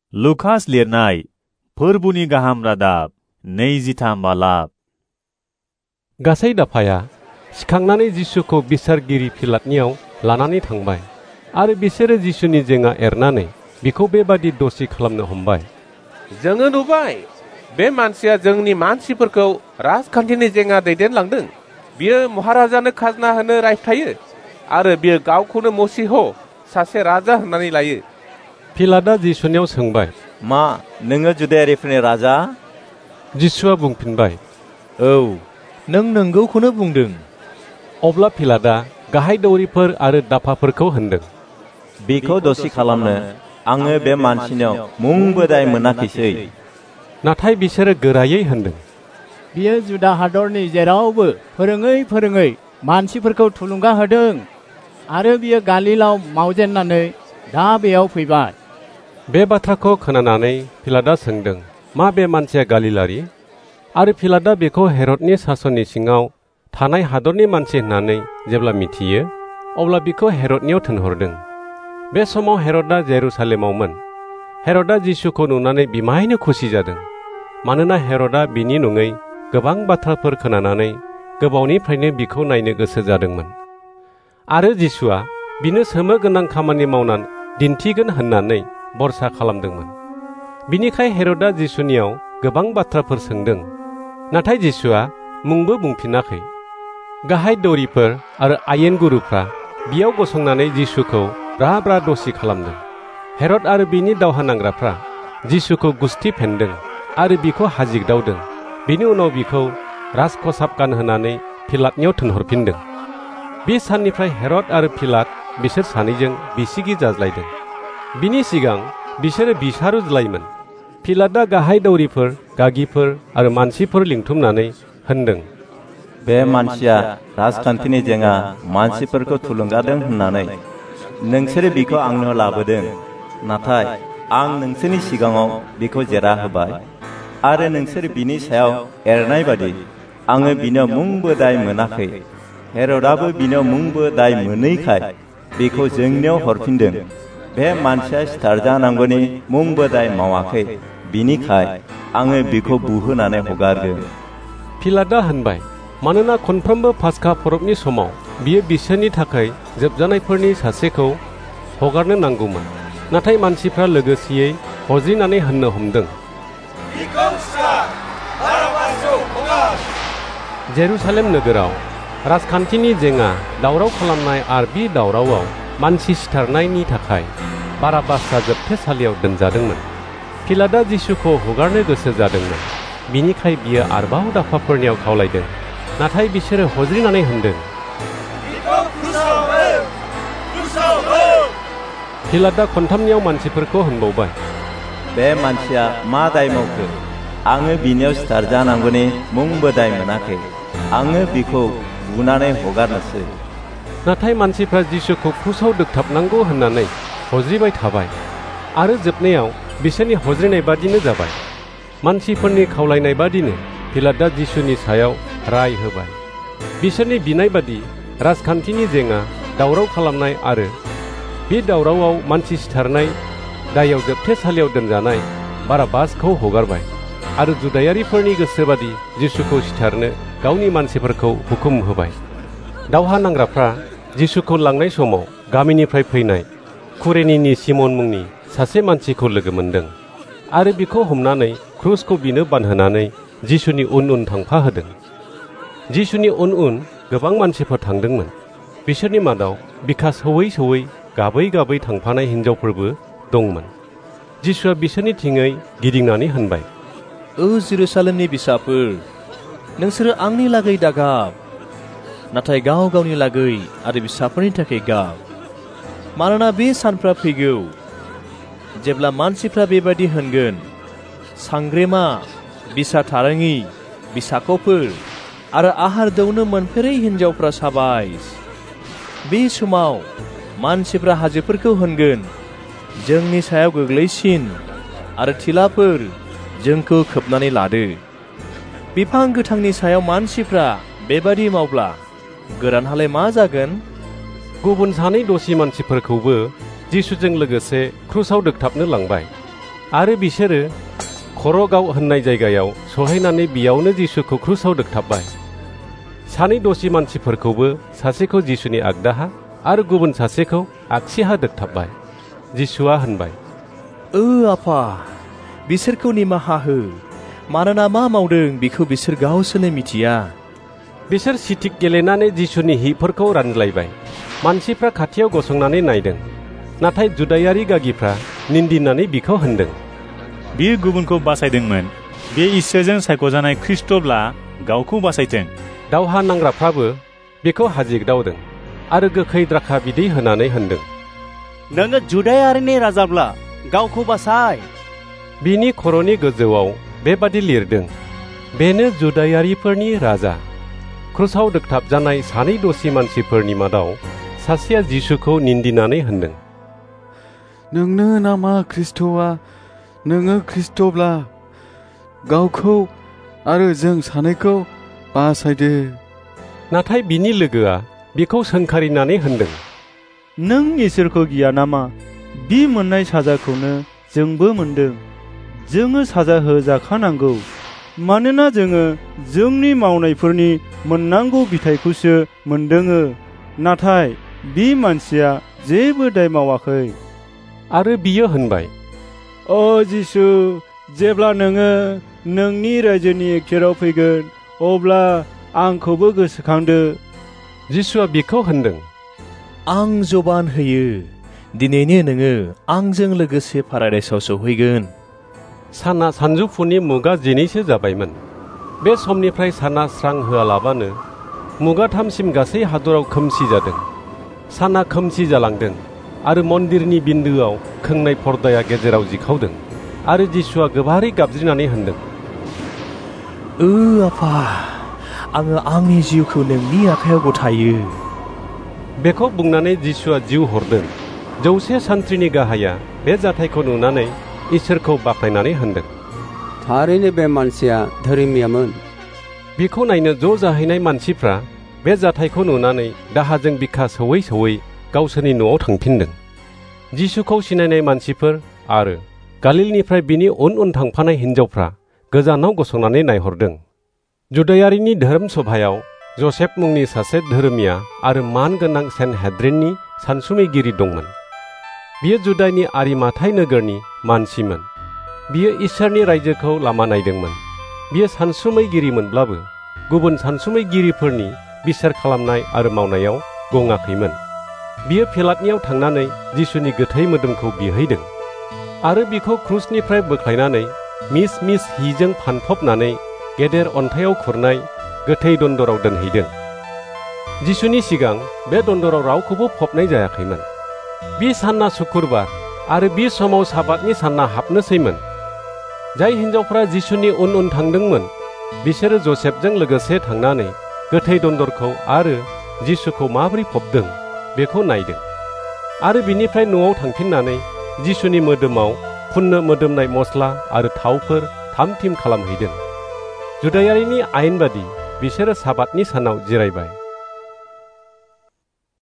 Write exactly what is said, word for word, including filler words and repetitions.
Lucas लिरनाय फोरबुनि गाहाम रादाब नैजिथाम बालाब। गासै दाफाया सिखांनानै जिसुखौ बिसारगिरि पिलातनियाव लानानै थांबाय आरो बिसोरो जिसुनि जेंगा एरनानै बिखौ बेबादि दसि खालामनो हमबाय। जोङो नुबाय बे मानसिया जोंनि मानसिफोरखौ राजखान्थिनि जेंगा दैदेनलांदों। बियो महाराजानो खाजना होनो रायथायो आरो बियो गावखौनो मसीह सासे राजा होननानै लायो। पिलातआ जिसुनियाव सोंबाय, मा नोङो जुदायारिफोरनि राजा? जिसुआ बुंफिनबाय, औ, नों नंगौखौनो बुंदों। अब्ला पिलातआ गाहाय दौरिफोर आरो दाफाफोरखौ होनदों, बिखौ दसि खालामनो आङो बे मानसिनाव मुंबो दाय मोनाखैसै। नाथाय बिसोरो गोरायै होनदों, बियो जुदा हादरनि जेरावबो फोरोङै फोरोङै मानसिफोरखौ थुलुंगा होदों आरो बियो गालिलाव मावजेननानै दा बेयाव फैबाय। बे बाथ्राखौ खोनानानै पिलातआ सोंदों, मा बे मानसिया गालिलारि? आरो पिलातआ बेखौ हेरदनि सासननि सिङाव थानाय हादरनि मानसि होननानै जेब्ला मिथियो अब्ला बिखौ हेरदनियाव थिनहरदों। बे समाव हेरदआ जेरुसालेमावमोन। हेरदआ जिसुखौ नुनानै बिमायनो खुसि जादों, मानोना हेरदआ बिनि नङै गोबां बाथ्राफोर खोनानानै गोबावनिफ्रायनो बिखौ नायनो गोसो जादोंमोन। आरो जिसुआ बिनो सोमो गोनां खामानि मावनानै दिन्थिगोन होननानै बरसा खालामदोंमोन। बिनिखाय हेरदआ जिसुनियाव गोबां बाथ्राफोर सोंदों, नाथाय जिसुआ मुंबो बुंफिनाखै। गाहाय दौरिफोर आरो आयेन गुरुफ्रा बियाव गसंनानै जिसुखौ ब्रा ब्रा दसि खालामदों। हेरद आरो बिनि दावहा नांग्राफ्रा जिसुखौ गुस्थि फेनदों आरो बिखौ हाजिगदावदों। बिनि उनाव बिखौ राजखसाब गानहोनानै पिलातनियाव थिनहरफिनदों। बे साननिफ्राय हेरद आरो पिलात बिसोर सानैजों बिसिगि जाज्लायदों। बिनि सिगां बिसोरो बिसारुज्लायमोन। पिलातआ गाहाय दौरिफोर, गागिफोर आरो मानसिफोर लिंथुमनानै होनदों, बे मानसिया राजखान्थिनि जेंगा मानसिफोरखौ थुलुंगादों होननानै नोंसोरो बिखौ आंनो लाबोदों। नाथाय आं नोंसोरनि सिगाङाव बिखौ जेरा होबाय आरो नोंसोर बिनि सायाव एरनाय बादि आङो बिनो मुंबो दाय मोनाखै। हेरदाबो बिनो मुंबो दाय मोनैखाय बिखौ जोंनियाव हरफिनदों। बे मानसिया सिथारजानांगौनि मुंबो दाय मावाखै, बिनिखाय आङो बिखौ बुहोनानै हगारगोन। पिलातआ होनबाय, मानोना खनफ्रोमबो पास्का फरबनि समाव बियो बिसोरनि थाखाय जोबजानायफोरनि सासेखौ हगारनो नांगौमोन। नाथाय मानसिफ्रा लोगोसेयै हज्रिनानै होननो हमदों, जेरुसालेम नोगोराव राजखान्थिनि जेंगा दावराव खालामनाय आरो बे दावरावआव मानसि सिथारनायनि थाखाय बाराबासआ जोबथेसालियाव दोनजादोंमोन। पिलातआ जिसुखौ हगारनो गोसो जादोंमोन। बिनिखाय बियो आरोबाव दाफाफोरनियाव खावलायदों, नाथाय बिसोरो हज्रिनानै होनदों, पिलातआ खनथामनियाव मानसिफोरखौ होनबावबाय, बे मानसिया मा दाय मावखो? आङो बिनियाव सिथारजानांगौनि मुंबो दाय मोनाखै। आङो बिखौ बुनानै हगारनोसै। नाथाय मानसिफ्रा जिसुखौ क्रुसाव दोगथाबनांगौ होननानै हज्रिबाय थाबाय आरो जोबनायाव बिसोरनि हज्रिनाय बादिनो जाबाय। मानसिफोरनि खावलायनाय बादिनो पिलातआ जिसुनि सायाव राय होबाय। बिसोरनि बिनाय बादि राजखान्थिनि जेंगा दावराव खालामनाय आरो बे दावरावआव मानसि सिथारनाय दायाव जोबथेसालियाव दोनजानाय बाराबासखौ हगारबाय आरो जुदायारिफोरनि गोसोबादि जिसुखौ सिथारनो गावनि मानसिफोरखौ हुकुम होबाय। दावहा नांग्राफ्रा जिसुखौ लांनाय समाव गामिनिफ्राय फैनाय कुरेनिनि सिमन मुंनि सासे मानसिखौ लोगो मोनदों आरो बिखौ हमनानै क्रुसखौ बिनो बानहोनानै जिसुनि उन उन थांफा होदों। जिसुनि उन उन गोबां मानसिफोर थांदोंमोन। बिसोरनि मादाव बिखा सौयै सौयै गाबै गाबै थांफानाय हिन्जावफोरबो दंमोन। जिसुआ बिसोरनि थिङै गिदिंनानै होनबाय, ओ जेरुसालेमनि बिसाफोर, नोंसोरो आंनि लागै दागाब, नाथाय गाव गावनि लागै आरो बिसाफोरनि थाखाय गाब। मानोना बे सानफ्रा फैगौ जेब्ला मानसिफ्रा बेबायदि होनगोन, सांग्रेमा, बिसा थारोङि, बिसाख'फोर आरो आहार दौनो मोनफेरै हिन्जावफ्रा साबायस। बे समाव मानसिफ्रा हाजोफोरखौ होनगोन, जोंनि सायाव गोग्लैसिन, आरो थिलाफोर, जोंखौ खोबनानै लादो। बिफां गोथांनि सायाव मानसिफ्रा बेबादि मावब्ला गोरानहालाय मा जागोन? गुबुन सानै दसि मानसिफोरखौबो जिसुजों लोगोसे क्रुसाव दोगथाबनो लांबाय आरो बिसोरो खर'गाव होननाय जायगायाव सहैनानै बियावनो जिसुखौ क्रुसाव दोगथाबबाय। सानै दसि मानसिफोरखौबो सासेखौ जिसुनि आगदाहा आरो गुबुन सासेखौ आगसिहा दोगथाबबाय। जिसुआ होनबाय, ओ आफा, बिसोरखौ निमाहा हो, मानोना मा मावदों बेखौ बिसोर गावसोरनो मिथिया। बिसोर सिथिक गेलेनानै जिसुनि हिफोरखौ रानज्लायबाय। मानसिफ्रा खाथियाव गसंनानै नायदों, नाथाय जुदायारि गागिफ्रा निन्दिनानै बिखौ होनदों, बियो गुबुनखौ बासायदोंमोन, बे इसोरजों सायख'जानाय ख्रिस्ट'ब्ला गावखौ बासायथों। दावहा नांग्राफ्राबो बेखौ हाजिगदावदों आरो गोखै द्राखा बिदै होनानै होनदों, नोङो जुदायारिनि राजाब्ला गावखौ बासाय। बिनि खर'नि गोजौआव बेबादि लिरदों, बेनो जुदायारिफोरनि राजा। क्रुसाव दोगथाबजानाय सानै दसि मानसिफोरनि मादाव सासेया जिसुखौ निन्दिनानै होनदों, नोंनो नामा ख्रिस्ट'आ? नोङो ख्रिस्ट'ब्ला गावखौ आरो जों सानैखौ बासायदो। नाथाय बिनि लोगोआ बिखौ सोंखारिनानै होनदों, नों इसोरखौ गिया नामा? बि मोननाय साजाखौनो जोंबो मोनदों। जोङो साजा होजाखानांगौ, मानोना जोङो जोंनि मावनायफोरनि मोननांगौ बिथाइखौसो मोनदोङो, नाथाय बि मानसिया जेबो दाय मावाखै। आरो बियो होनबाय, अ जिसु, जेब्ला नोङो नोंनि रायजोनि खेराव फैगोन, अब्ला आंखौबो गोसोखांदो। जिसुआ बिखौ होनदों, आं जबान होयो, दिनैनो नोङो आंजों लोगोसे पाराडाइसआव सौहैगोन। साना सानजौफुनि मुगा जिनैसो जाबायमोन। बे समनिफ्राय साना स्रां होआलाबानो मुगाथामसिम गासै हादराव खोमसि जादों। साना खोमसि जालांदों आरो मन्दिरनि बिन्दोआव खोंनाय पर्दाया गेजेराव जिखावदों आरो जिसुआ गोबारै गाबज्रिनानै होनदों, ओ आफा, आङो आंनि जिउखौ नोंनि आखायाव गथायो। बेखौ बुंनानै जिसुआ जिउ हरदों। जौसे सान्थ्रिनि गाहाया बे जाथायखौ नुनानै इसोरखौ बाख्नायनानै होनदों, थारैनो बे मानसिया धोरोमियामोन। बिखौ नायनो ज' जाहैनाय मानसिफ्रा बे जाथायखौ नुनानै दाहाजों बिखा सौयै सौयै गावसोरनि न'आव थांफिनदों। जिसुखौ सिनायनाय मानसिफोर आरो गालिलनिफ्राय बिनि उन उन थांफानाय हिन्जावफ्रा गोजानाव गसंनानै नायहरदों। जुदायारिनि धोरोम सभायाव जसेफ मुंनि सासे धोरोमिया आरो मान गोनां सेनहेद्रिननि सानसुमैगिरि दंमोन। बियो जुदानि आरिमाथाइ नोगोरनि मानसिमोन। बियो इसोरनि रायजोखौ लामा नायदोंमोन। बियो सानसुमैगिरिमोनब्लाबो गुबुन सानसुमैगिरिफोरनि बिसार खालामनाय आरो मावनायाव गङाखैमोन। बियो पिलातनियाव थांनानै जिसुनि गोथै मोदोमखौ बिहैदों आरो बिखौ क्रुसनिफ्राय बोख्लायनानै मिस मिस हिजों फानफबनानै गेदेर अन्थाइयाव खुरनाय गोथै दन्दराव दोनहैदों। जिसुनि सिगां बे दन्दराव रावखौबो फबनाय जायाखैमोन। बि सानना सुकुरबार आरो बि समाव साबातनि सानना हाबनोसैमोन। जाय हिन्जावफ्रा जिसुनि उन उन थांदोंमोन, बिसोरो जसेफजों लोगोसे थांनानै गोथै दन्दरखौ आरो जिसुखौ माबोरै फबदों बेखौ नायदों आरो बिनिफ्राय न'आव थांफिननानै जिसुनि मोदोमाव फुननो मोदोमनाय मस्ला आरो थावफोर थाम थिम खालामहैदों। जुदायारिनि आयेन बादि बिसोरो साबातनि सानाव जिरायबाय।